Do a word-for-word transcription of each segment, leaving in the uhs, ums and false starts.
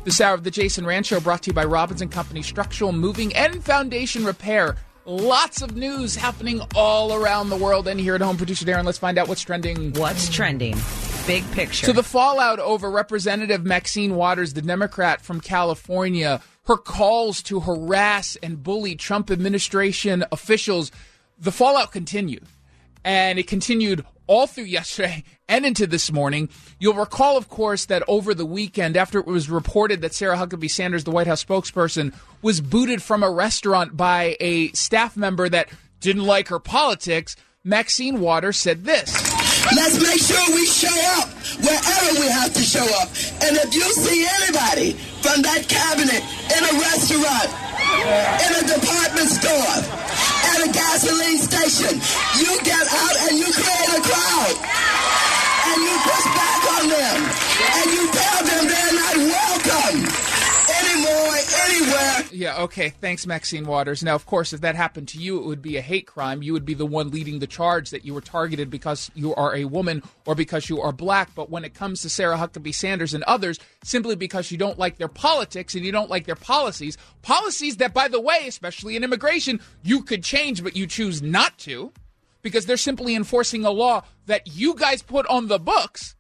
This hour of the Jason Rand Show brought to you by Robbins and Company Structural Moving and Foundation Repair. Lots of news happening all around the world. And here at home, producer Darren, let's find out what's trending. What's trending? Big picture. So the fallout over Representative Maxine Waters, the Democrat from California, her calls to harass and bully Trump administration officials, the fallout continued. And it continued all through yesterday and into this morning. You'll recall, of course, that over the weekend, after it was reported that Sarah Huckabee Sanders, the White House spokesperson, was booted from a restaurant by a staff member that didn't like her politics, Maxine Waters said this. Let's make sure we show up wherever we have to show up. And if you see anybody from that cabinet in a restaurant, in a department store, at a gasoline station, you get out and you create a crowd. And you push back on them. And you tell them they're not welcome anymore, anywhere. Yeah, okay. Thanks, Maxine Waters. Now, of course, if that happened to you, it would be a hate crime. You would be the one leading the charge that you were targeted because you are a woman or because you are black. But when it comes to Sarah Huckabee Sanders and others, simply because you don't like their politics and you don't like their policies, policies that, by the way, especially in immigration, you could change, but you choose not to because they're simply enforcing a law that you guys put on the books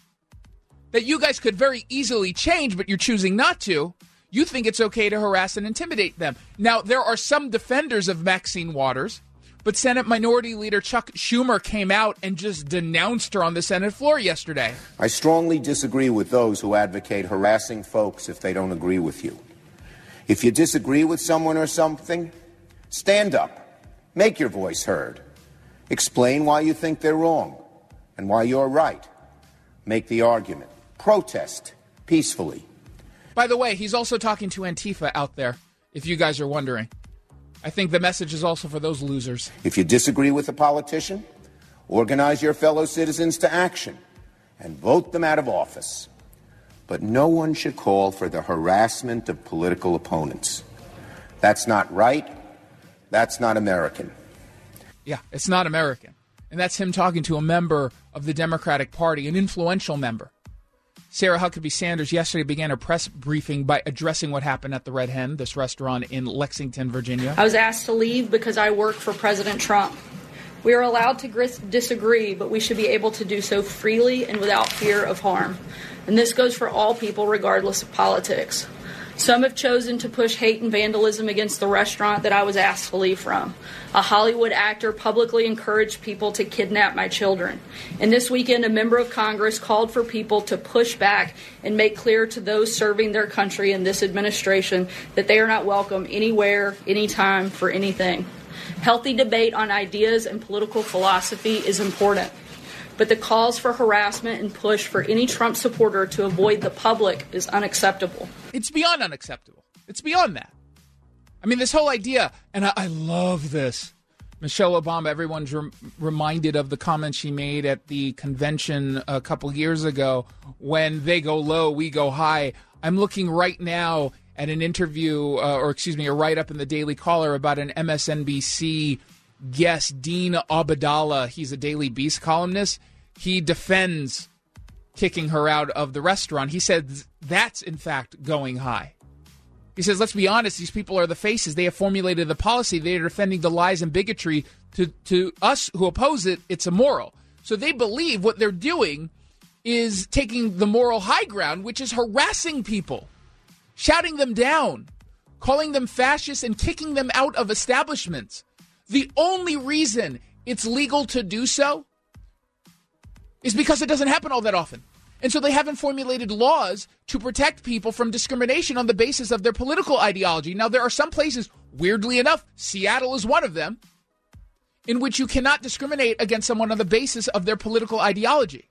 that you guys could very easily change, but you're choosing not to. You think it's okay to harass and intimidate them. Now, there are some defenders of Maxine Waters, but Senate Minority Leader Chuck Schumer came out and just denounced her on the Senate floor yesterday. I strongly disagree with those who advocate harassing folks if they don't agree with you. If you disagree with someone or something, stand up, make your voice heard, explain why you think they're wrong and why you're right. Make the argument. Protest peacefully. By the way, he's also talking to Antifa out there, if you guys are wondering. I think the message is also for those losers. If you disagree with a politician, organize your fellow citizens to action and vote them out of office. But no one should call for the harassment of political opponents. That's not right. That's not American. Yeah, it's not American. And that's him talking to a member of the Democratic Party, an influential member. Sarah Huckabee Sanders yesterday began her press briefing by addressing what happened at the Red Hen, this restaurant in Lexington, Virginia. I was asked to leave because I work for President Trump. We are allowed to gris- disagree, but we should be able to do so freely and without fear of harm. And this goes for all people, regardless of politics. Some have chosen to push hate and vandalism against the restaurant that I was asked to leave from. A Hollywood actor publicly encouraged people to kidnap my children. And this weekend, a member of Congress called for people to push back and make clear to those serving their country in this administration that they are not welcome anywhere, anytime, for anything. Healthy debate on ideas and political philosophy is important. But the calls for harassment and push for any Trump supporter to avoid the public is unacceptable. It's beyond unacceptable. It's beyond that. I mean, this whole idea, and I, I love this. Michelle Obama, everyone's rem- reminded of the comments she made at the convention a couple years ago, when they go low, we go high. I'm looking right now at an interview, uh, or excuse me, a write-up in the Daily Caller about an M S N B C guest, Dean Abadallah. He's a Daily Beast columnist. He defends kicking her out of the restaurant. He said that's, in fact, going high. He says, let's be honest, these people are the faces. They have formulated the policy. They are defending the lies and bigotry. To, to us who oppose it, it's immoral. So they believe what they're doing is taking the moral high ground, which is harassing people, shouting them down, calling them fascists, and kicking them out of establishments. The only reason it's legal to do so is because it doesn't happen all that often. And so they haven't formulated laws to protect people from discrimination on the basis of their political ideology. Now, there are some places, weirdly enough, Seattle is one of them, in which you cannot discriminate against someone on the basis of their political ideology.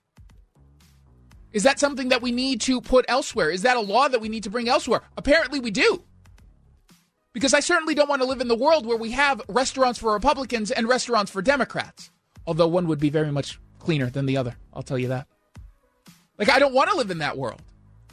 Is that something that we need to put elsewhere? Is that a law that we need to bring elsewhere? Apparently we do. Because I certainly don't want to live in the world where we have restaurants for Republicans and restaurants for Democrats. Although one would be very much cleaner than the other. I'll tell you that. Like, I don't want to live in that world.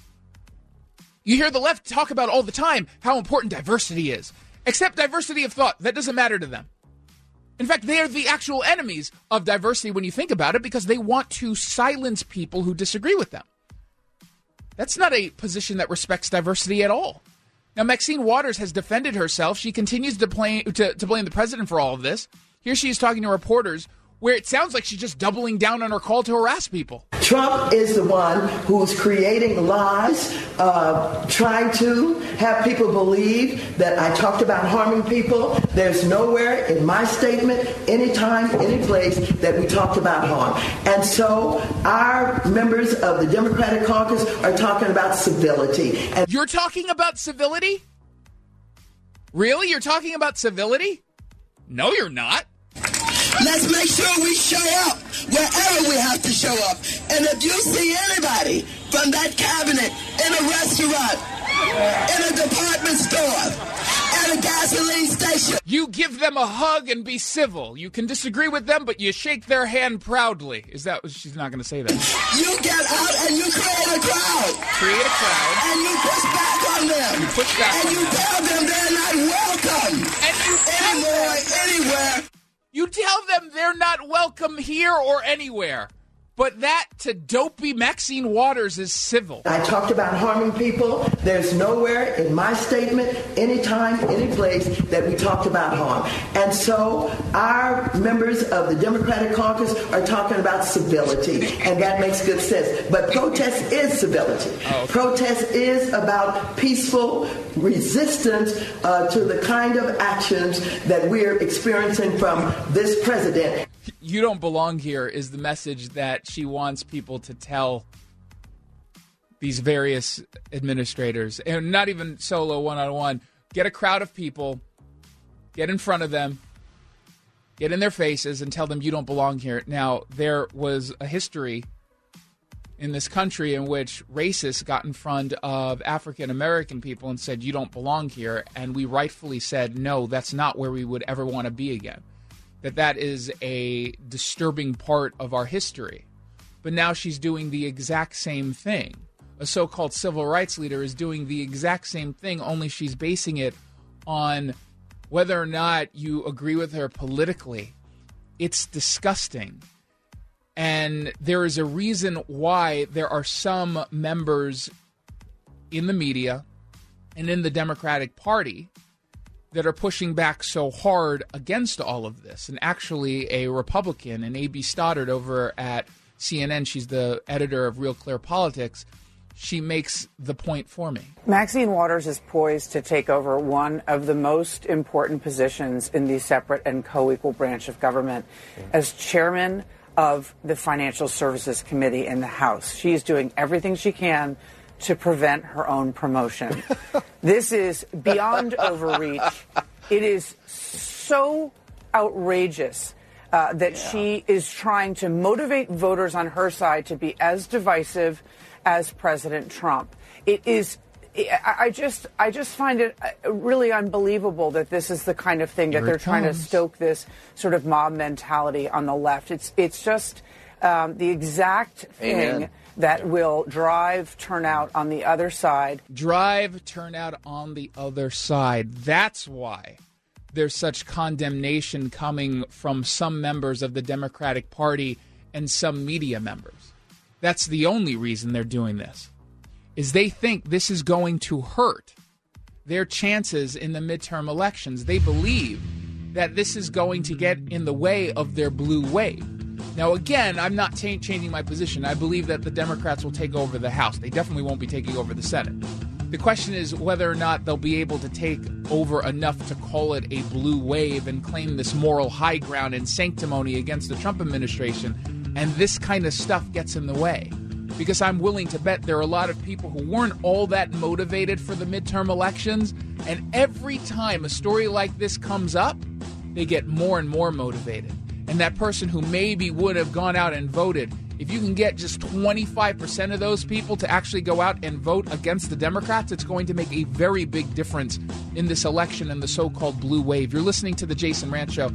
You hear the left talk about all the time how important diversity is. Except diversity of thought. That doesn't matter to them. In fact, they are the actual enemies of diversity when you think about it, because they want to silence people who disagree with them. That's not a position that respects diversity at all. Now, Maxine Waters has defended herself. She continues to, play, to, to blame the president for all of this. Here she is talking to reporters where it sounds like she's just doubling down on her call to harass people. Trump is the one who's creating lies, uh, trying to have people believe that I talked about harming people. There's nowhere in my statement, anytime, any place, that we talked about harm. And so our members of the Democratic caucus are talking about civility. And You're talking about civility? Really? You're talking about civility? No, you're not. Let's make sure we show up wherever we have to show up. And if you see anybody from that cabinet in a restaurant, in a department store, at a gasoline station, you give them a hug and be civil. You can disagree with them, but you shake their hand proudly. Is that what she's not going to say that? You get out and you create a crowd. Create a crowd. And you push back on them. You push back and on you them. tell them they're not welcome. And you anymore, anywhere. You tell them they're not welcome here or anywhere. But that, to dopey Maxine Waters, is civil. I talked about harming people. There's nowhere in my statement, anytime, any place, that we talked about harm. And so our members of the Democratic caucus are talking about civility, and that makes good sense. But protest is civility. Oh, okay. Protest is about peaceful resistance uh, to the kind of actions that we're experiencing from this president. You don't belong here is the message that she wants people to tell these various administrators, and not even solo one-on-one. Get a crowd of people, get in front of them, get in their faces, and tell them you don't belong here. Now, there was a history in this country in which racists got in front of African-American people and said, you don't belong here, and we rightfully said, no, that's not where we would ever want to be again. That that is a disturbing part of our history. But now she's doing the exact same thing. A so-called civil rights leader is doing the exact same thing, only she's basing it on whether or not you agree with her politically. It's disgusting. And there is a reason why there are some members in the media and in the Democratic Party that are pushing back so hard against all of this. And actually, a Republican, and A B Stoddard over at C N N, she's the editor of Real Clear Politics, she makes the point for me. Maxine Waters is poised to take over one of the most important positions in the separate and co-equal branch of government as chairman of the Financial Services Committee in the House. She is doing everything she can to prevent her own promotion. This is beyond overreach. It is so outrageous uh, that yeah. she is trying to motivate voters on her side to be as divisive as President Trump. It is. I just, I just find it really unbelievable that this is the kind of thing that Here they're trying to stoke this sort of mob mentality on the left. It's, it's just um, the exact thing Amen. that will drive turnout on the other side. Drive turnout on the other side. That's why there's such condemnation coming from some members of the Democratic Party and some media members. That's the only reason they're doing this, is they think this is going to hurt their chances in the midterm elections. They believe that this is going to get in the way of their blue wave. Now, again, I'm not t- changing my position. I believe that the Democrats will take over the House. They definitely won't be taking over the Senate. The question is whether or not they'll be able to take over enough to call it a blue wave and claim this moral high ground and sanctimony against the Trump administration, and this kind of stuff gets in the way. Because I'm willing to bet there are a lot of people who weren't all that motivated for the midterm elections, and every time a story like this comes up, they get more and more motivated. And that person who maybe would have gone out and voted, if you can get just twenty-five percent of those people to actually go out and vote against the Democrats, it's going to make a very big difference in this election and the so-called blue wave. You're listening to The Jason Rantz Show.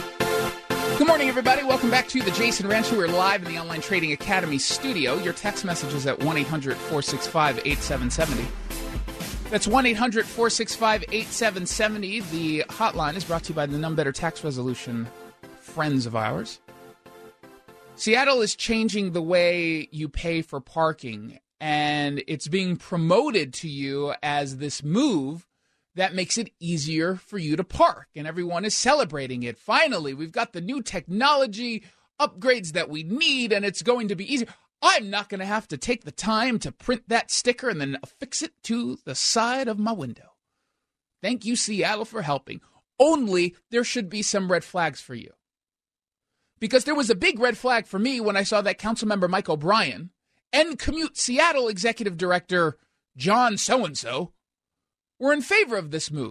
Good morning, everybody. Welcome back to The Jason Rantz Show. We're live in the Online Trading Academy studio. Your text message is at one eight hundred four six five eight seven seven zero. That's one eight hundred four six five eight seven seven zero. The hotline is brought to you by the None Better Tax Resolution friends of ours. Seattle is changing the way you pay for parking, and it's being promoted to you as this move that makes it easier for you to park, and everyone is celebrating it. Finally, we've got the new technology upgrades that we need, and it's going to be easier. I'm not going to have to take the time to print that sticker and then affix it to the side of my window. Thank you, Seattle, for helping. Only there should be some red flags for you. Because there was a big red flag for me when I saw that Councilmember Mike O'Brien and Commute Seattle Executive Director John So-and-so were in favor of this move.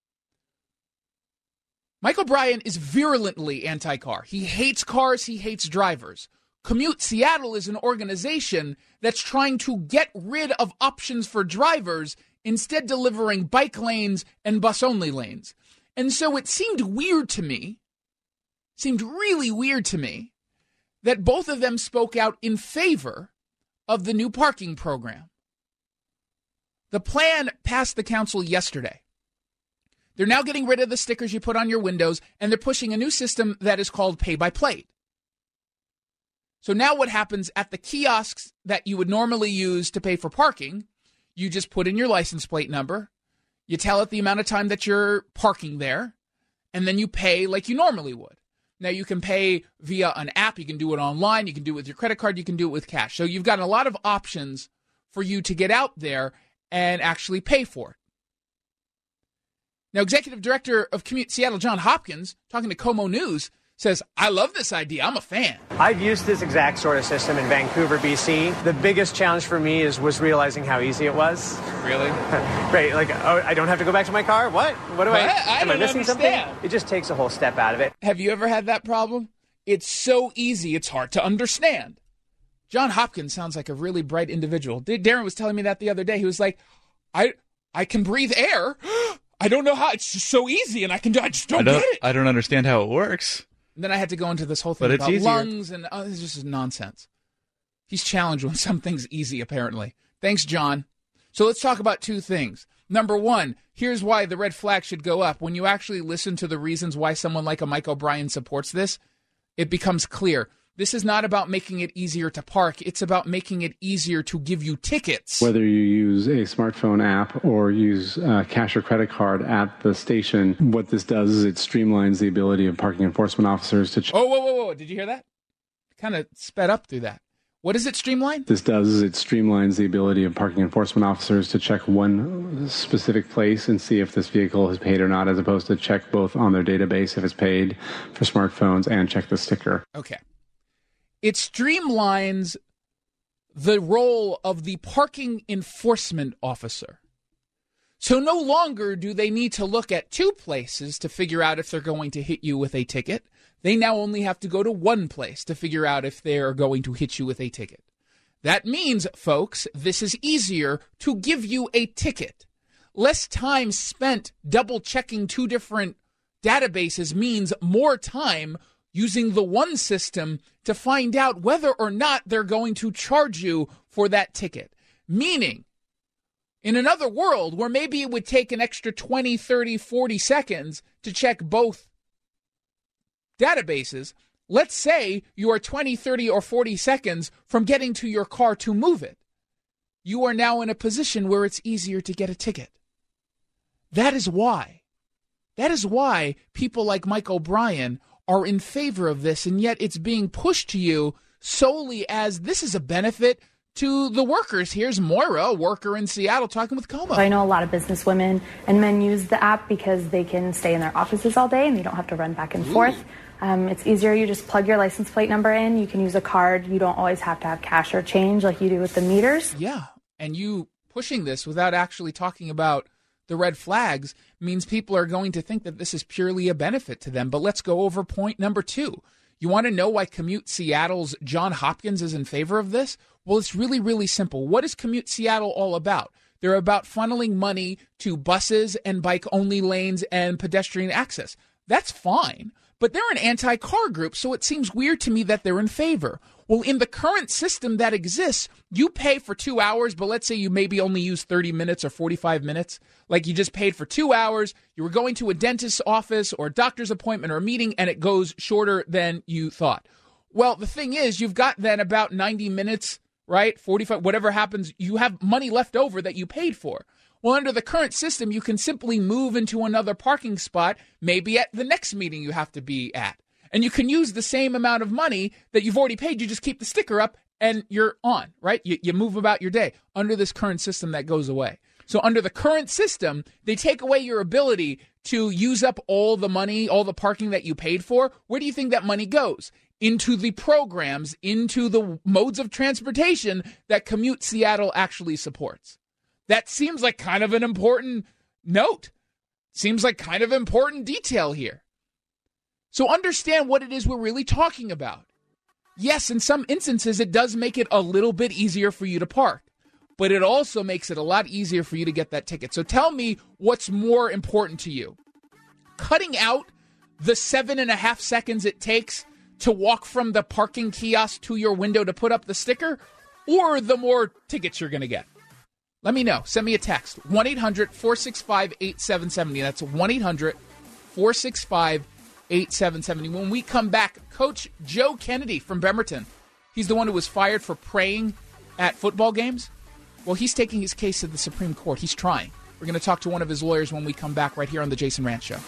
Mike O'Brien is virulently anti-car. He hates cars. He hates drivers. Commute Seattle is an organization that's trying to get rid of options for drivers, instead delivering bike lanes and bus-only lanes. And so it seemed weird to me, seemed really weird to me, that both of them spoke out in favor of the new parking program. The plan passed the council yesterday. They're now getting rid of the stickers you put on your windows, and they're pushing a new system that is called pay-by-plate. So now what happens at the kiosks that you would normally use to pay for parking, you just put in your license plate number, you tell it the amount of time that you're parking there, and then you pay like you normally would. Now, you can pay via an app, you can do it online, you can do it with your credit card, you can do it with cash. So you've got a lot of options for you to get out there and actually pay for it. Now, Executive Director of Commute Seattle, John Hopkins, talking to KOMO News, says, I love this idea. I'm a fan. I've used this exact sort of system in Vancouver, B C. The biggest challenge for me is was realizing how easy it was. Really? Right, like, oh, I don't have to go back to my car? What? What do What? I, I am don't I missing understand. something? It just takes a whole step out of it. Have you ever had that problem? It's so easy, it's hard to understand. John Hopkins sounds like a really bright individual. Darren was telling me that the other day. He was like, I I can breathe air. I don't know how. It's just so easy, and I can do I just don't, I don't get it. I don't understand how it works. And then I had to go into this whole thing But it's about easier. lungs, and oh, this is just nonsense. He's challenged when something's easy, apparently. Thanks, John. So let's talk about two things. Number one, here's why the red flag should go up. When you actually listen to the reasons why someone like a Mike O'Brien supports this, it becomes clear. This is not about making it easier to park. It's about making it easier to give you tickets. Whether you use a smartphone app or use a cash or credit card at the station, what this does is it streamlines the ability of parking enforcement officers to... Ch- oh, whoa, whoa, whoa. Did you hear that? Kind of sped up through that. What does it streamline? This does is it streamlines the ability of parking enforcement officers to check one specific place and see if this vehicle is paid or not, as opposed to check both on their database if it's paid for smartphones and check the sticker. Okay. It streamlines the role of the parking enforcement officer. So no longer do they need to look at two places to figure out if they're going to hit you with a ticket. They now only have to go to one place to figure out if they're going to hit you with a ticket. That means, folks, this is easier to give you a ticket. Less time spent double-checking two different databases means more time using the one system to find out whether or not they're going to charge you for that ticket. Meaning, in another world where maybe it would take an extra twenty, thirty, forty seconds to check both databases, let's say you are twenty, thirty, or forty seconds from getting to your car to move it. You are now in a position where it's easier to get a ticket. That is why. That is why people like Mike O'Brien are in favor of this, and yet it's being pushed to you solely as this is a benefit to the workers. Here's Moira, a worker in Seattle, talking with KOMO. I know a lot of business women and men use the app because they can stay in their offices all day and they don't have to run back and Ooh. forth. Um, it's easier. You just plug your license plate number in. You can use a card. You don't always have to have cash or change like you do with the meters. Yeah, and you pushing this without actually talking about the red flags means people are going to think that this is purely a benefit to them. But let's go over point number two. You want to know why Commute Seattle's John Hopkins is in favor of this? Well, it's really, really simple. What is Commute Seattle all about? They're about funneling money to buses and bike-only lanes and pedestrian access. That's fine, but they're an anti-car group, so it seems weird to me that they're in favor. Well, in the current system that exists, you pay for two hours, but let's say you maybe only use thirty minutes or forty-five minutes. Like you just paid for two hours, you were going to a dentist's office or a doctor's appointment or a meeting, and it goes shorter than you thought. Well, the thing is, you've got then about ninety minutes right? forty-five, whatever happens, you have money left over that you paid for. Well, under the current system, you can simply move into another parking spot, maybe at the next meeting you have to be at. And you can use the same amount of money that you've already paid. You just keep the sticker up and you're on, right? You, you move about your day. Under this current system, that goes away. So under the current system, they take away your ability to use up all the money, all the parking that you paid for. Where do you think that money goes? Into the programs, into the modes of transportation that Commute Seattle actually supports. That seems like kind of an important note. Seems like kind of important detail here. So understand what it is we're really talking about. Yes, in some instances, it does make it a little bit easier for you to park, but it also makes it a lot easier for you to get that ticket. So tell me what's more important to you. Cutting out the seven and a half seconds it takes to walk from the parking kiosk to your window to put up the sticker, or the more tickets you're going to get? Let me know. Send me a text. one eight hundred four six five eight seven seven zero. That's one eight hundred four six five eight seven seven zero. When we come back, Coach Joe Kennedy from Bremerton. He's the one who was fired for praying at football games. Well, he's taking his case to the Supreme Court. He's trying. We're going to talk to one of his lawyers when we come back right here on the Jason Rantz Show.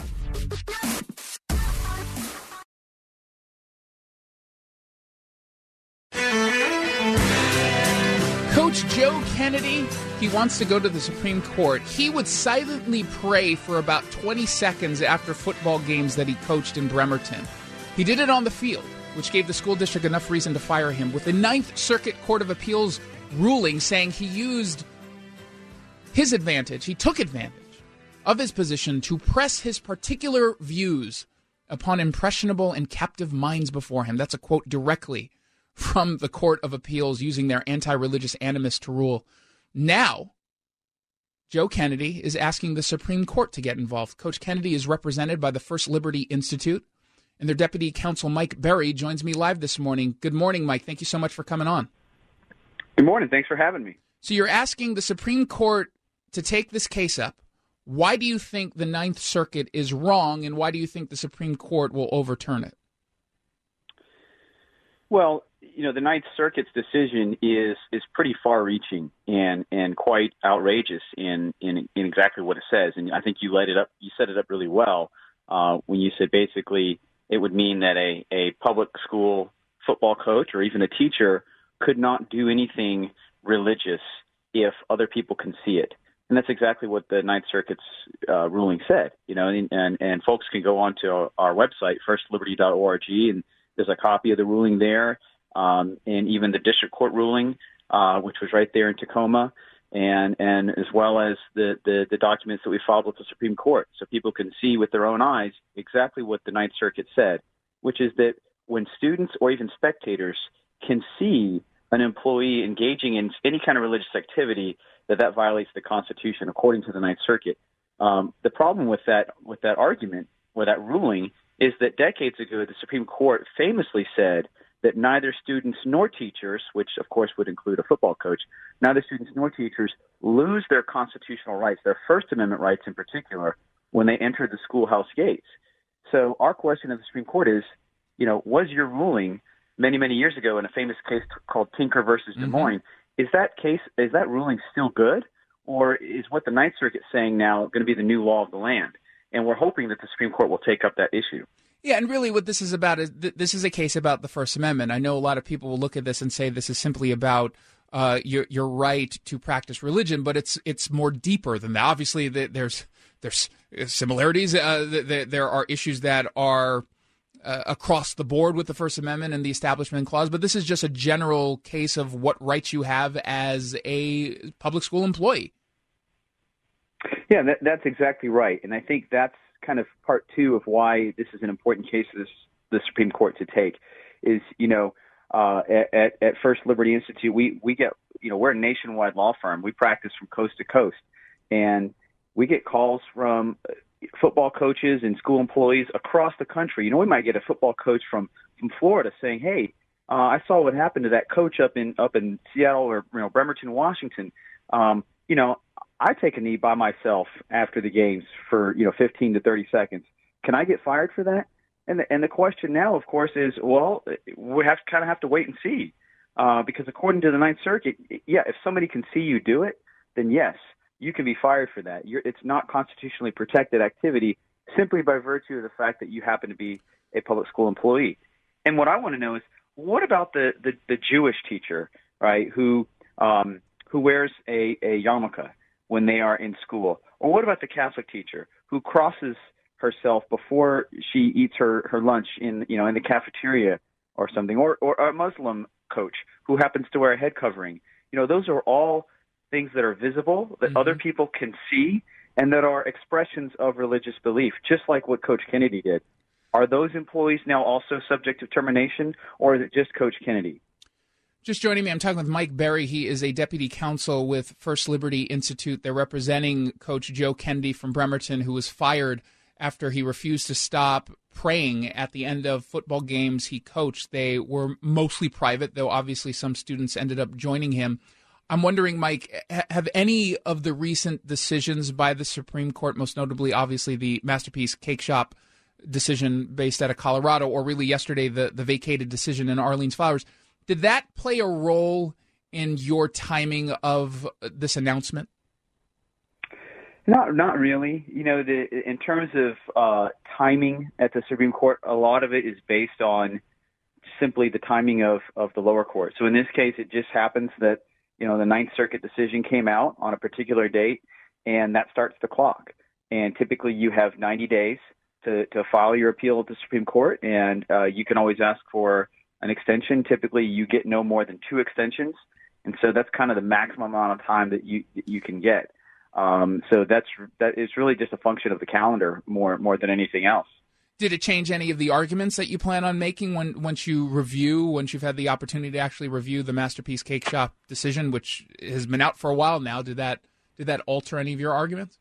Coach Joe Kennedy, he wants to go to the Supreme Court. He would silently pray for about twenty seconds after football games that he coached in Bremerton. He did it on the field, which gave the school district enough reason to fire him, with the Ninth Circuit Court of Appeals ruling saying he used his advantage, he took advantage of his position to press his particular views upon impressionable and captive minds before him. That's a quote directly from the Court of Appeals, using their anti-religious animus to rule. Now, Joe Kennedy is asking the Supreme Court to get involved. Coach Kennedy is represented by the First Liberty Institute, and their deputy counsel, Mike Berry, joins me live this morning. Good morning, Mike. Thank you so much for coming on. Good morning. Thanks for having me. So you're asking the Supreme Court to take this case up. Why do you think the Ninth Circuit is wrong, and why do you think the Supreme Court will overturn it? Well, you know, the Ninth Circuit's decision is is pretty far-reaching and, and quite outrageous in, in in exactly what it says. And I think you laid it up, you set it up really well uh, when you said basically it would mean that a, a public school football coach or even a teacher could not do anything religious if other people can see it. And that's exactly what the Ninth Circuit's uh, ruling said. You know, and, and and folks can go on to our, our website, first liberty dot org, and there's a copy of the ruling there. Um, and even the district court ruling, uh, which was right there in Tacoma, and, and as well as the, the, the documents that we filed with the Supreme Court, so people can see with their own eyes exactly what the Ninth Circuit said, which is that when students or even spectators can see an employee engaging in any kind of religious activity, that that violates the Constitution, according to the Ninth Circuit. Um, the problem with that with that argument or that ruling is that decades ago, the Supreme Court famously said that neither students nor teachers, which of course would include a football coach, neither students nor teachers lose their constitutional rights, their First Amendment rights in particular, when they enter the schoolhouse gates. So our question of the Supreme Court is, you know, was your ruling many, many years ago in a famous case called Tinker versus Des Moines, mm-hmm. is that case, is that ruling still good? Or is what the Ninth Circuit is saying now going to be the new law of the land? And we're hoping that the Supreme Court will take up that issue. Yeah, and really what this is about is th- this is a case about the First Amendment. I know a lot of people will look at this and say this is simply about uh, your your right to practice religion, but it's it's more deeper than that. Obviously, the, there's there's similarities. Uh, the, the, there are issues that are uh, across the board with the First Amendment and the Establishment Clause, but this is just a general case of what rights you have as a public school employee. Yeah, that, that's exactly right, and I think that's kind of part two of why this is an important case for this, the Supreme Court to take is, you know, uh, at, at First Liberty Institute, we, we get, you know, we're a nationwide law firm. We practice from coast to coast, and we get calls from football coaches and school employees across the country. You know, we might get a football coach from, from Florida saying, hey, uh, I saw what happened to that coach up in, up in Seattle or, you know, Bremerton, Washington. Um, you know, I take a knee by myself after the games for, you know, fifteen to thirty seconds. Can I get fired for that? And the, and the question now, of course, is, well, we have to kind of have to wait and see. uh, because according to the Ninth Circuit, yeah, if somebody can see you do it, then yes, you can be fired for that. You're, it's not constitutionally protected activity simply by virtue of the fact that you happen to be a public school employee. And what I want to know is, what about the, the, the Jewish teacher, right, who um, who wears a, a yarmulke when they are in school? Or what about the Catholic teacher who crosses herself before she eats her, her lunch in, you know, in the cafeteria or something? Or, or a Muslim coach who happens to wear a head covering? You know, those are all things that are visible, that mm-hmm. other people can see, and that are expressions of religious belief, just like what Coach Kennedy did. Are those employees now also subject to termination, or is it just Coach Kennedy? Just joining me, I'm talking with Mike Berry. He is a deputy counsel with First Liberty Institute. They're representing Coach Joe Kennedy from Bremerton, who was fired after he refused to stop praying at the end of football games he coached. They were mostly private, though obviously some students ended up joining him. I'm wondering, Mike, have any of the recent decisions by the Supreme Court, most notably, obviously, the Masterpiece Cake Shop decision based out of Colorado, or really yesterday, the, the vacated decision in Arlene's Flowers, did that play a role in your timing of this announcement? Not, not really. You know, the, in terms of uh, timing at the Supreme Court, a lot of it is based on simply the timing of, of the lower court. So in this case, it just happens that, you know, the Ninth Circuit decision came out on a particular date, and that starts the clock. And typically you have ninety days to, to file your appeal at the Supreme Court, and uh, you can always ask for an extension. Typically you get no more than two extensions, and so that's kind of the maximum amount of time that you that you can get. Um, so that's that is really just a function of the calendar more more than anything else. Did it change any of the arguments that you plan on making when once you review, once you've had the opportunity to actually review the Masterpiece Cake Shop decision, which has been out for a while now? Did that did that alter any of your arguments?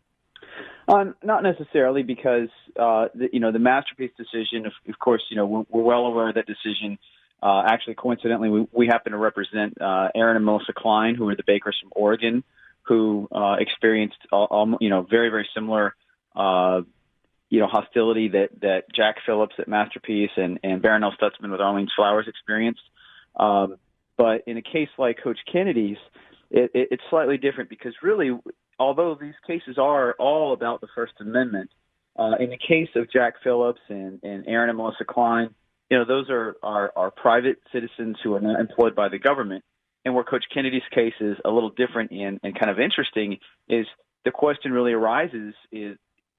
Um, not necessarily, because uh, the, you know the Masterpiece decision. Of, of course, you know we're, we're well aware of that decision. Uh, actually, coincidentally, we, we happen to represent uh, Aaron and Melissa Klein, who are the bakers from Oregon, who uh, experienced all, you know very very similar. Uh, you know, hostility that, that Jack Phillips at Masterpiece and, and Baronel Stutzman with Arlene's Flowers experienced. Um, but in a case like Coach Kennedy's, it, it, it's slightly different, because really, although these cases are all about the First Amendment, uh, in the case of Jack Phillips and, and Aaron and Melissa Klein, you know, those are, are, are private citizens who are not employed by the government. And where Coach Kennedy's case is a little different and, and kind of interesting is the question really arises is,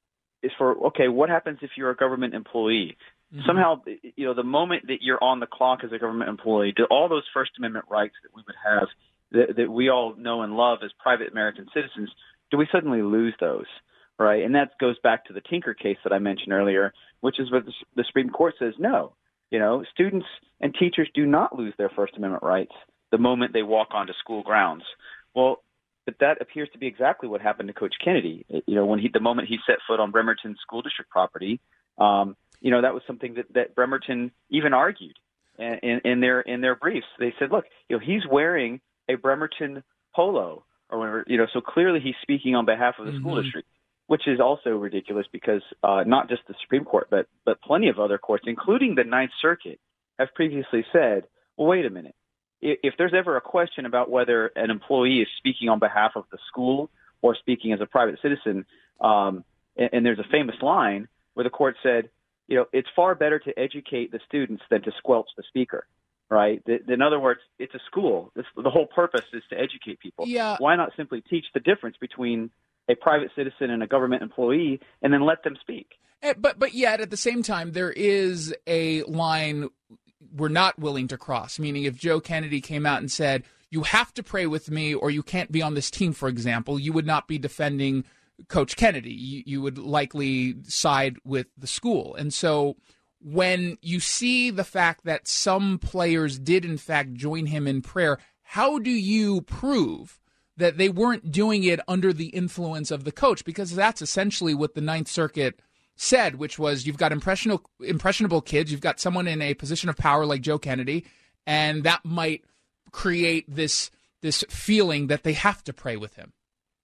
is for, okay, what happens if you're a government employee? Mm-hmm. Somehow, you know, the moment that you're on the clock as a government employee, do all those First Amendment rights that we would have, that, that we all know and love as private American citizens, do we suddenly lose those, right? And that goes back to the Tinker case that I mentioned earlier, which is what the, the Supreme Court says, no, you know, students and teachers do not lose their First Amendment rights the moment they walk onto school grounds. Well, but that appears to be exactly what happened to Coach Kennedy. You know, when he, the moment he set foot on Bremerton School District property, um, you know, that was something that, that Bremerton even argued in, in their in their briefs. They said, look, you know, he's wearing a Bremerton polo, or whatever, you know, so clearly he's speaking on behalf of the mm-hmm. school district, which is also ridiculous because uh, not just the Supreme Court, but but plenty of other courts, including the Ninth Circuit, have previously said, well, wait a minute. If there's ever a question about whether an employee is speaking on behalf of the school or speaking as a private citizen, um, and, and there's a famous line where the court said, you know, it's far better to educate the students than to squelch the speaker, right? The, in other words, it's a school. This, the whole purpose is to educate people. Yeah. Why not simply teach the difference between a private citizen and a government employee and then let them speak? But, but yet, at the same time, there is a line we're not willing to cross, meaning if Joe Kennedy came out and said, you have to pray with me or you can't be on this team, for example, you would not be defending Coach Kennedy. You, you would likely side with the school. And so when you see the fact that some players did, in fact, join him in prayer, how do you prove that they weren't doing it under the influence of the coach? Because that's essentially what the Ninth Circuit said, which was you've got impressionable, impressionable kids, you've got someone in a position of power like Joe Kennedy, and that might create this this feeling that they have to pray with him.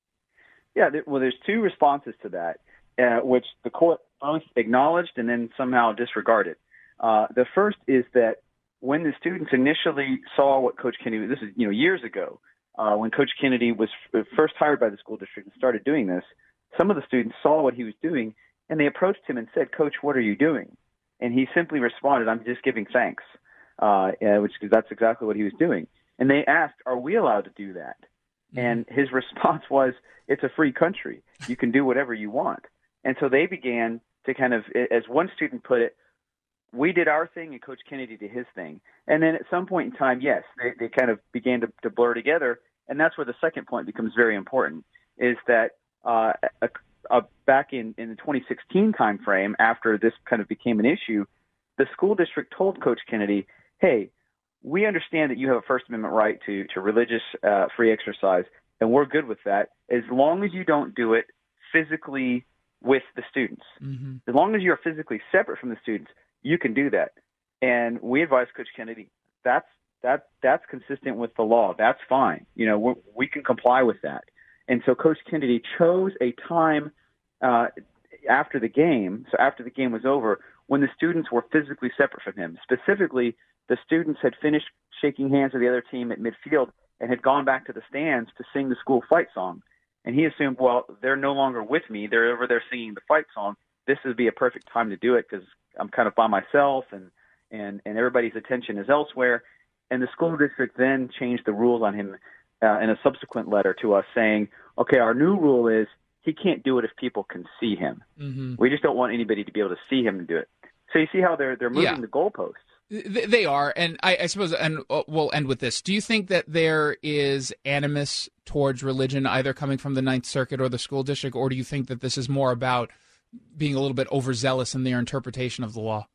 Yeah, there, well, there's two responses to that, uh, which the court both acknowledged and then somehow disregarded. Uh, the first is that when the students initially saw what Coach Kennedy, this is, you know, years ago, uh, when Coach Kennedy was f- first hired by the school district and started doing this, some of the students saw what he was doing, and they approached him and said, "Coach, what are you doing?" And he simply responded, "I'm just giving thanks," uh, which that's exactly what he was doing. And they asked, "Are we allowed to do that?" Mm-hmm. And his response was, "It's a free country. You can do whatever you want." And so they began to kind of, as one student put it, we did our thing and Coach Kennedy did his thing. And then at some point in time, yes, they, they kind of began to, to blur together. And that's where the second point becomes very important, is that uh, a, a, back in, in the twenty sixteen timeframe, after this kind of became an issue, the school district told Coach Kennedy, "Hey, we understand that you have a First Amendment right to, to religious uh, free exercise, and we're good with that, as long as you don't do it physically with the students. Mm-hmm. As long as you're physically separate from the students, you can do that." And we advised Coach Kennedy, that's that that's consistent with the law. That's fine. You know, we, we can comply with that. And so Coach Kennedy chose a time uh, after the game, so after the game was over, when the students were physically separate from him. Specifically, the students had finished shaking hands with the other team at midfield and had gone back to the stands to sing the school fight song. And he assumed, well, they're no longer with me. They're over there singing the fight song. This would be a perfect time to do it because I'm kind of by myself and, and, and everybody's attention is elsewhere. And the school district then changed the rules on him uh, in a subsequent letter to us saying, okay, our new rule is he can't do it if people can see him. Mm-hmm. We just don't want anybody to be able to see him do it. So you see how they're they're moving yeah. the goalposts. They are, and I, I suppose, and we'll end with this. Do you think that there is animus towards religion either coming from the Ninth Circuit or the school district, or do you think that this is more about being a little bit overzealous in their interpretation of the law?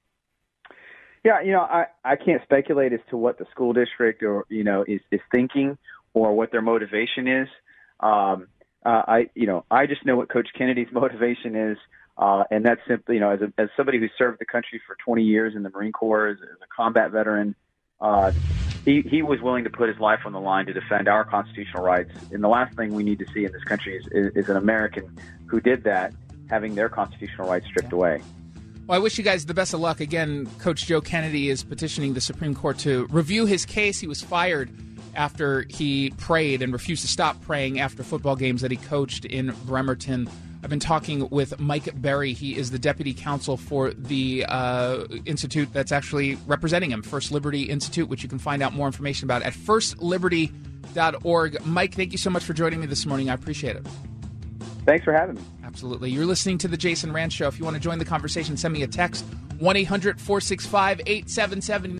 Yeah, you know, I, I can't speculate as to what the school district or, you know, is, is thinking or what their motivation is. Um, uh, I, you know, I just know what Coach Kennedy's motivation is. Uh, and that's simply, you know, as, a, as somebody who served the country for twenty years in the Marine Corps, as, as a combat veteran, uh, he, he was willing to put his life on the line to defend our constitutional rights. And the last thing we need to see in this country is, is, is an American who did that having their constitutional rights stripped away. Well, I wish you guys the best of luck. Again, Coach Joe Kennedy is petitioning the Supreme Court to review his case. He was fired after he prayed and refused to stop praying after football games that he coached in Bremerton. I've been talking with Mike Berry. He is the deputy counsel for the uh, institute that's actually representing him, First Liberty Institute, which you can find out more information about at first liberty dot org. Mike, thank you so much for joining me this morning. I appreciate it. Thanks for having me. Absolutely. You're listening to The Jason Rantz Show. If you want to join the conversation, send me a text, one eight hundred four six five eight seven seven.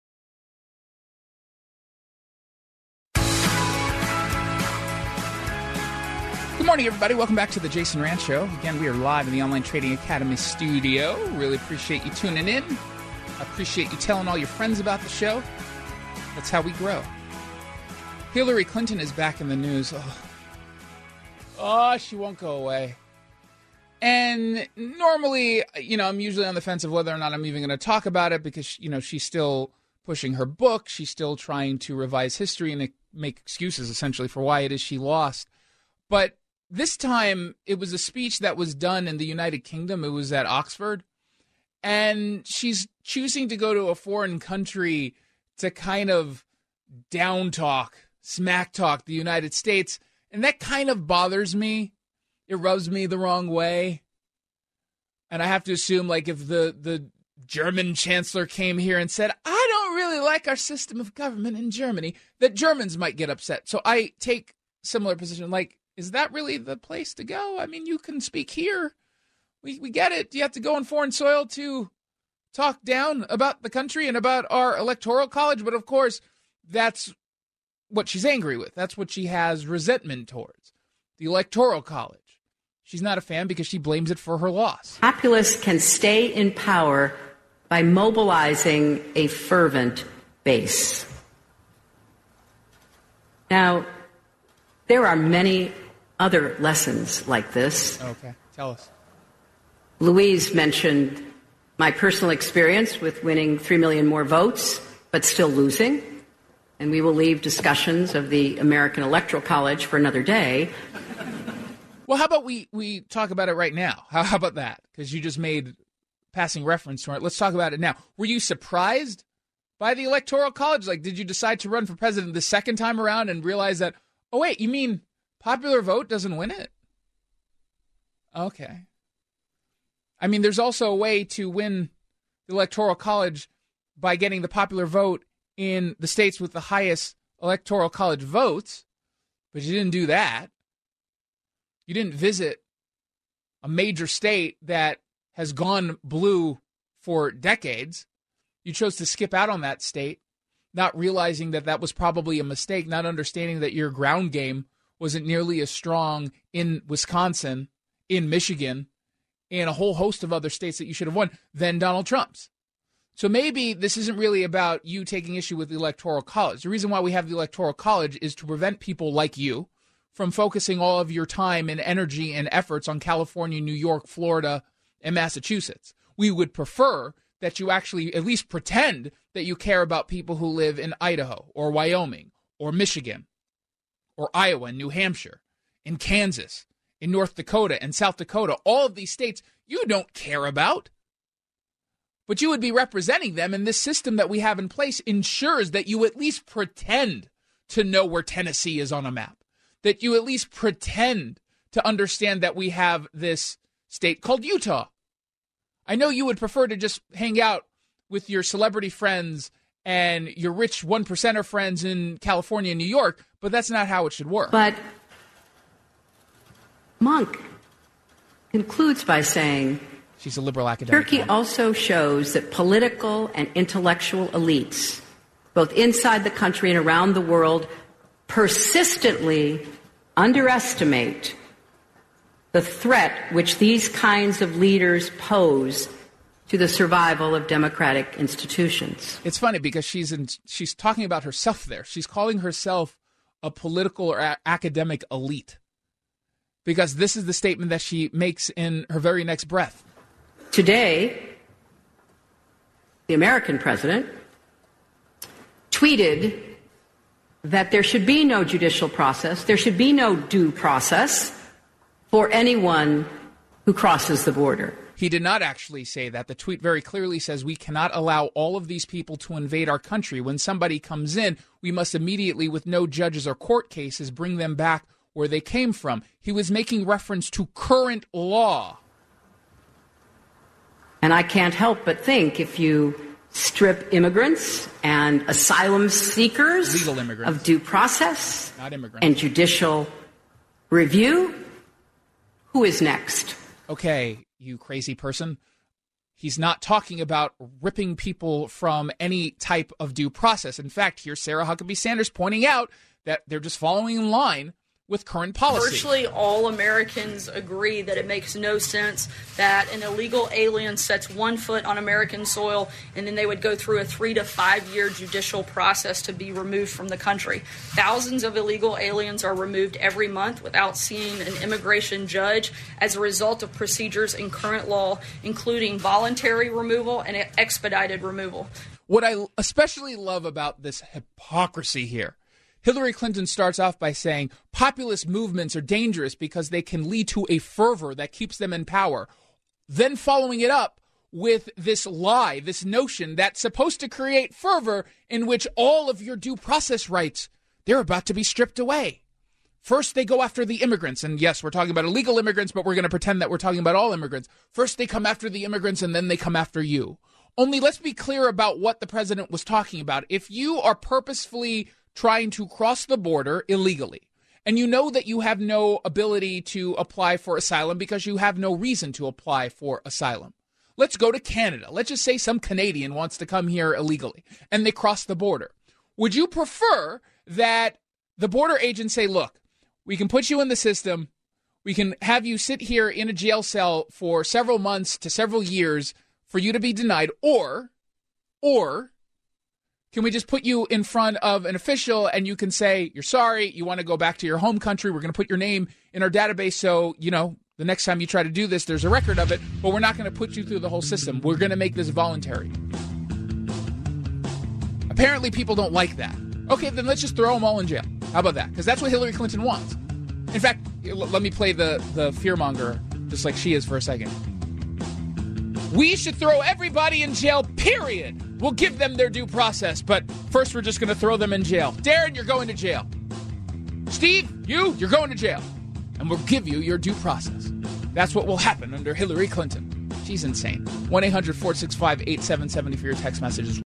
Good morning, everybody. Welcome back to The Jason Rantz Show. Again, we are live in the Online Trading Academy studio. Really appreciate you tuning in. I appreciate you telling all your friends about the show. That's how we grow. Hillary Clinton is back in the news. Oh, oh she won't go away. And normally, you know, I'm usually on the fence of whether or not I'm even going to talk about it because, you know, she's still pushing her book. She's still trying to revise history and make excuses, essentially, for why it is she lost. But this time, it was a speech that was done in the United Kingdom. It was at Oxford. And she's choosing to go to a foreign country to kind of down talk, smack talk the United States. And that kind of bothers me. It rubs me the wrong way. And I have to assume, like, if the, the German chancellor came here and said, I don't really like our system of government in Germany, that Germans might get upset. So I take similar position, like, is that really the place to go? I mean, you can speak here. We we get it. You have to go on foreign soil to talk down about the country and about our electoral college. But, of course, that's what she's angry with. That's what she has resentment towards, the electoral college. She's not a fan because she blames it for her loss. Populists can stay in power by mobilizing a fervent base. Now, there are many other lessons like this. Okay, tell us. Louise mentioned my personal experience with winning three million more votes, but still losing. And we will leave discussions of the American Electoral College for another day. Well, how about we, we talk about it right now? How, how about that? Because you just made passing reference to it. Let's talk about it now. Were you surprised by the Electoral College. Like, did you decide to run for president the second time around and realize that, oh, wait, you mean popular vote doesn't win it? Okay. I mean, there's also a way to win the Electoral College by getting the popular vote in the states with the highest Electoral College votes, but you didn't do that. You didn't visit a major state that has gone blue for decades. You chose to skip out on that state, not realizing that that was probably a mistake, not understanding that your ground game wasn't nearly as strong in Wisconsin, in Michigan, and a whole host of other states that you should have won than Donald Trump's. So maybe this isn't really about you taking issue with the Electoral College. The reason why we have the Electoral College is to prevent people like you from focusing all of your time and energy and efforts on California, New York, Florida, and Massachusetts. We would prefer that you actually at least pretend that you care about people who live in Idaho or Wyoming or Michigan or Iowa and New Hampshire, in Kansas, in North Dakota and South Dakota. All of these states you don't care about. But you would be representing them, and this system that we have in place ensures that you at least pretend to know where Tennessee is on a map, that you at least pretend to understand that we have this state called Utah. I know you would prefer to just hang out with your celebrity friends and your rich one percenter friends in California and New York, but that's not how it should work. But Monk concludes by saying, she's a liberal academic. Turkey also shows that political and intellectual elites, both inside the country and around the world, persistently underestimate the threat which these kinds of leaders pose to the survival of democratic institutions. It's funny because she's in, she's talking about herself there. She's calling herself a political or a- academic elite because this is the statement that she makes in her very next breath. Today, the American president tweeted that there should be no judicial process, there should be no due process for anyone who crosses the border. He did not actually say that. The tweet very clearly says we cannot allow all of these people to invade our country. When somebody comes in, we must immediately, with no judges or court cases, bring them back where they came from. He was making reference to current law. And I can't help but think if you strip immigrants and asylum seekers legal immigrants of due process not immigrants. And judicial review, who is next? Okay, you crazy person. He's not talking about ripping people from any type of due process. In fact, here's Sarah Huckabee Sanders pointing out that they're just following in line with current policy. Virtually all Americans agree that it makes no sense that an illegal alien sets one foot on American soil and then they would go through a three to five year judicial process to be removed from the country. Thousands of illegal aliens are removed every month without seeing an immigration judge as a result of procedures in current law, including voluntary removal and expedited removal. What I especially love about this hypocrisy here, Hillary Clinton starts off by saying populist movements are dangerous because they can lead to a fervor that keeps them in power. Then following it up with this lie, this notion that's supposed to create fervor in which all of your due process rights, they're about to be stripped away. First, they go after the immigrants. And yes, we're talking about illegal immigrants, but we're going to pretend that we're talking about all immigrants. First, they come after the immigrants, and then they come after you. Only let's be clear about what the president was talking about. If you are purposefully trying to cross the border illegally, and you know that you have no ability to apply for asylum because you have no reason to apply for asylum. Let's go to Canada. Let's just say some Canadian wants to come here illegally, and they cross the border. Would you prefer that the border agents say, look, we can put you in the system, we can have you sit here in a jail cell for several months to several years for you to be denied, or, or, can we just put you in front of an official and you can say, you're sorry, you want to go back to your home country, we're going to put your name in our database so, you know, the next time you try to do this, there's a record of it, but we're not going to put you through the whole system. We're going to make this voluntary. Apparently people don't like that. Okay, then let's just throw them all in jail. How about that? Because that's what Hillary Clinton wants. In fact, let me play the, the fearmonger just like she is for a second. We should throw everybody in jail, period. We'll give them their due process, but first we're just going to throw them in jail. Darren, you're going to jail. Steve, you, you're going to jail. And we'll give you your due process. That's what will happen under Hillary Clinton. She's insane. one eight hundred four six five eight seven seven zero for your text messages.